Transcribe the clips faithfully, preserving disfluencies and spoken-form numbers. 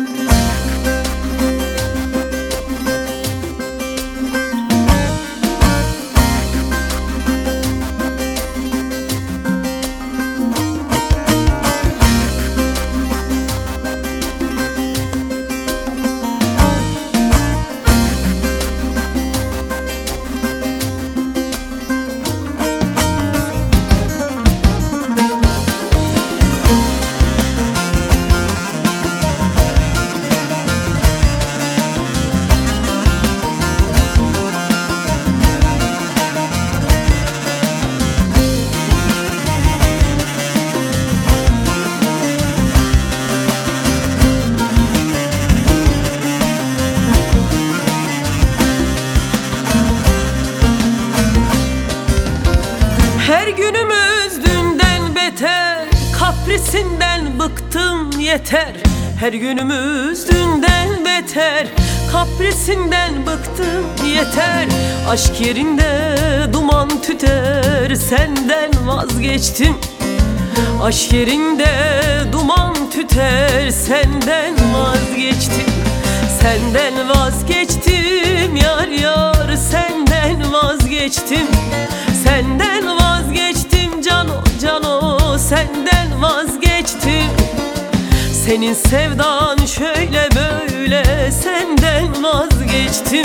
Her günümüz dünden beter, kaprisinden bıktım yeter. Her günümüz dünden beter, kaprisinden bıktım yeter. Aşk yerinde duman tüter, senden vazgeçtim. Aşk yerinde duman tüter, senden vazgeçtim. Senden vazgeçtim yar yar, senden vazgeçtim. Senden vazgeçtim cano cano, senden vazgeçtim. Senin sevdan şöyle böyle, senden vazgeçtim.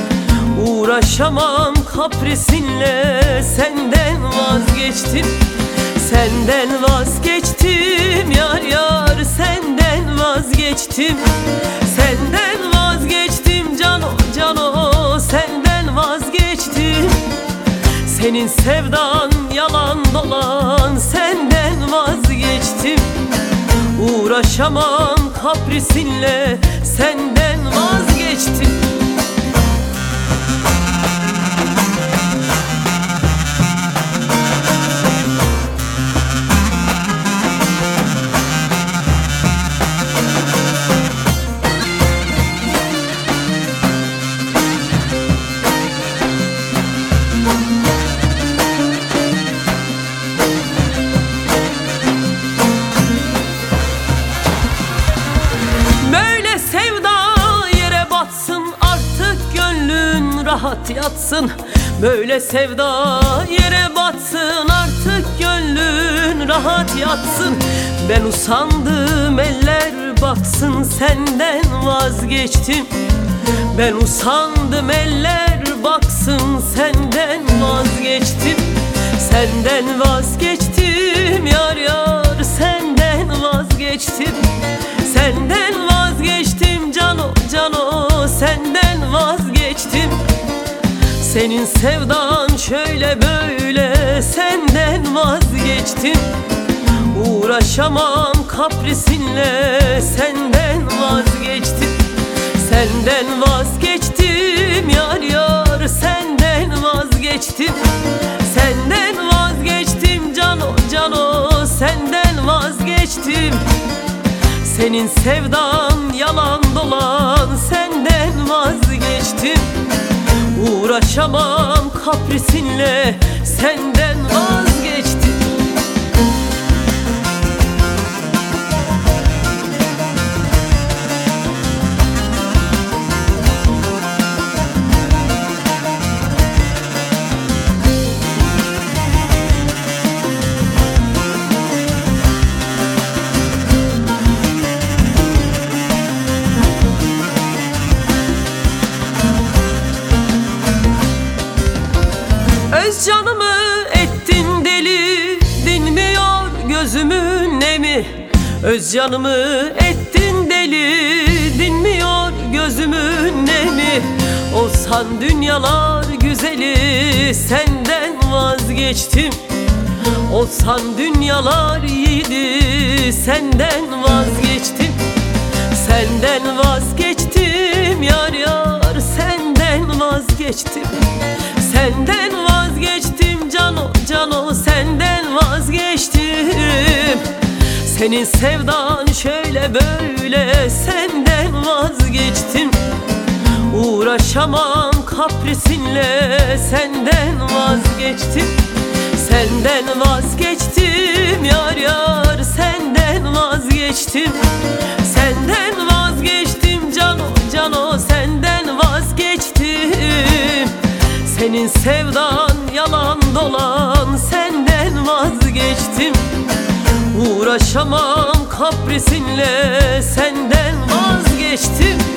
Uğraşamam kaprisinle, senden vazgeçtim. Senden vazgeçtim yar yar, senden vazgeçtim. Senden vazgeçtim cano cano, senden vazgeçtim. Senin sevdan yalan dolan, senden vazgeçtim. Uğraşamam kaprisinle, senden vazgeçtim. Rahat yatsın, böyle sevda yere batsın. Artık gönlün rahat yatsın. Ben usandım eller baksın, senden vazgeçtim. Ben usandım eller baksın, senden vazgeçtim. Senden vazgeçtim yar yar, senden vazgeçtim. Senden vazgeçtim cano cano, senden vazgeçtim. Senin sevdan şöyle böyle, senden vazgeçtim. Uğraşamam kaprisinle, senden vazgeçtim. Senden vazgeçtim yar yar, senden vazgeçtim. Senden vazgeçtim cano cano, senden vazgeçtim. Senin sevdan yalan dolan, senden vazgeçtim. Uğraşamam kaprisinle, senden vazgeçtim. Öz canımı ettin deli, dinmiyor gözümün nemi. Öz canımı ettin deli, dinmiyor gözümün nemi. Olsan dünyalar güzeli, senden vazgeçtim. Olsan dünyalar yiğidi, senden vazgeçtim. Senden vazgeçtim yar yar, senden vazgeçtim. Senden vazgeçtim cano cano, senden vazgeçtim. Senin sevdan şöyle böyle, senden vazgeçtim. Uğraşamam kaprisinle, senden vazgeçtim. Senden vazgeçtim yar yar, senden vazgeçtim. Senden vazgeçtim Senin sevdan yalan dolan, senden vazgeçtim. Uğraşamam kaprisinle, senden vazgeçtim.